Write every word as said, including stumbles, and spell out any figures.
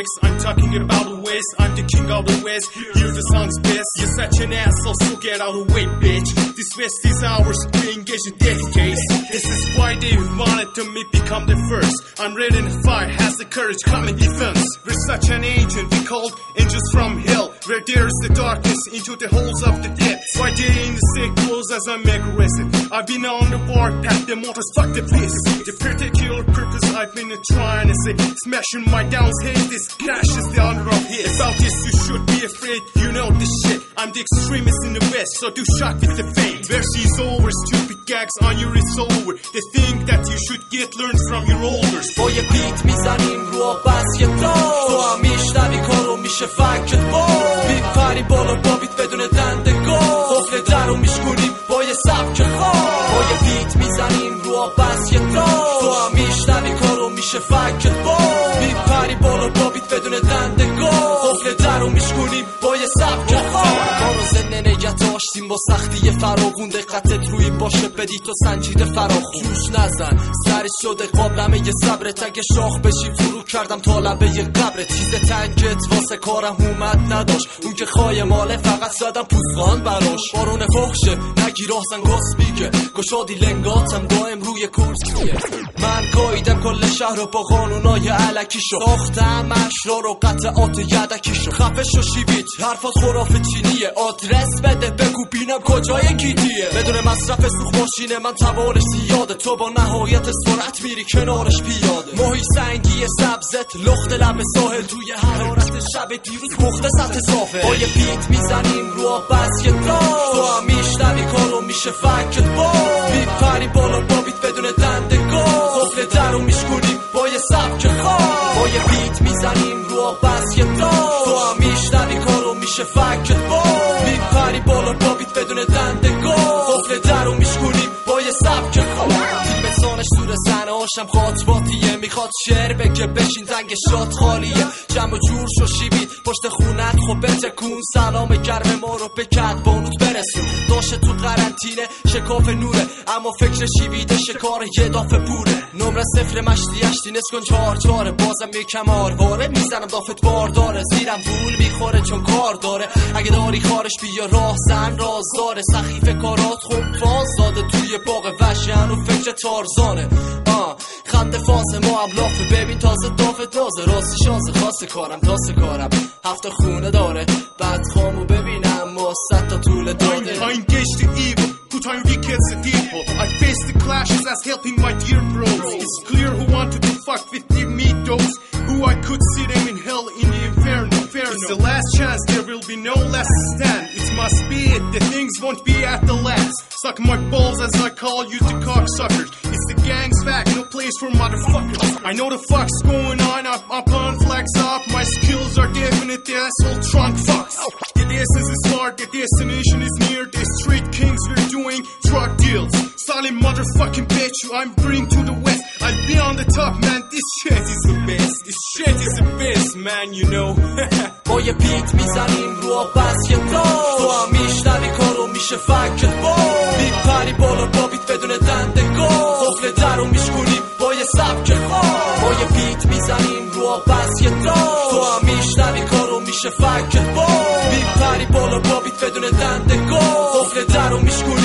chicks, I'm talking about the West. I'm the king of the West, hear the song's best. You're such an asshole, so get out of the way, bitch. This West is ours, we engage in death case. This is why they wanted to me become the first. I'm ready to fight, has the courage, come in defense. We're such an agent, we called angels from hell, where there's the darkness into the holes of the depths. Why they in the sick clothes as I'm aggressive. I've been on the warpath, the motors fuck the place. The particular purpose I've been trying to say, smashing my downs, hey, this cash is the honor of his. About this you should be afraid, you know this shit. I'm the extremist in the West, so do shot with the fate. Versy's over, stupid gags on your it's over. They think that you should get learned from your elders. با یه بیت میزنیم رو بس یه دار تو هم میشنوی کارو میشه فکت با میپریم بالا با بیت بدون دندگاه قفل در رو میشکنیم با یه سبک خواه با یه بیت میزنیم رو بس یه دار تو هم میشنوی کارو میشه فکت با میپریم بالا با بیت بدون دندگاه قفل در رو میشکنیم با یه سبک خواه کارو زنده نگه داشتیم با سختی فراغون دقتت روی باشه بدی تو سنجیده فراخون جوش نزن سری شده قابلمه یه صبرت اگه شاخ بشی فرو کردم تا لبه یه قبرت چیز تنگت واسه کارم اومد نداشت اون که خواهی ماله فقط زدم پوزغان براش بارون فخشه نگی راستن گاز بیگه گشادی لنگاتم دائم روی کرسیه من قایدم کل شهر رو با قانونای علکی شو ساختم اشرار و قطعات یدکی شو خفه شو شیبیت حرفات خرافه چینیه آدرس بده بگو بینم کجای گیتیه بدون مصرف سوخ ماشینه من توانش زیاده تو با نهایت سرعت میری کنارش پیاده ماهی سنگی سبزت لخت لب ساحل توی حرارت شب دیروز پخته سطح صافه با یه بیت میزنیم رو بس یه دار تو هم میشنوی کارو میشه فکت با میپری بالا با بیت بدون دندگاه قفل در رو میشکنیم با یه سبک خواه با یه بیت میزنیم رو بس یه دار تو هم میشنوی کارو میشه فکت با میپری بالا با بیت بدون دندگاه قفل در رو میشکنیم با یه سبک خواه فیلمسانش سور سنه هاشم خاطباتیه میخواد شعر بگه بشین زنگ شاد خالیه جمع و جور شو شیبید پشت خونت خب بتکون سلام گرم ما رو به کت بانوت برسون داشته تو قرنطینه شکاف نوره اما فکر شیبیده شکار یه دافه پوره نمره صفر مشتی اشتی نسکن چار چاره بازم یکم آرواره میزنم دافت بار داره زیرم وول میخوره چون کار داره اگه داری خارش بیا راه زن راز داره سخیف کارات خوب فاز داده توی باغ وشن و فکر تارزانه آه خنده فاز ما هم لافه ببین تازه دافه تازه راستی شازه خاص کارم تاسه کارم هفته خونه داره بعد خامو ببینم ما ست تا طول داده I engage the evil, put on wickets and people. I face the clashes as helping my dear bros. It's clear who wanted to fuck with the meat dogs, who I could see them in hell in the inferno. It's the last chance, there will be no last stand. It must be it, the things won't be at the last. Suck my balls as I call you the cocksuckers. It's the gang's fact, no place for motherfuckers. I know the fuck's going on, I'm up on flex up. My skills are definite, the asshole trunk fucks. The essence is smart, the destination is near. The street kings we're doing drug deals. Solid motherfucking bitch, I'm bring to the west. I'll be on the top, man, this shit is the best. This shit is the best, man, you know. با یه بیت میزنیم رو بس یه دار تو هم میشنوی کارو میشه فکت با میپری بالا با بیت بدون دندگاه قفل در رو میشکنیم با یه سبک خواه با یه بیت میزنیم رو بس یه دار تو هم میشنوی کارو میشه فکت با میپری بالا با بیت بدون دندگاه قفل در رو میشکنیم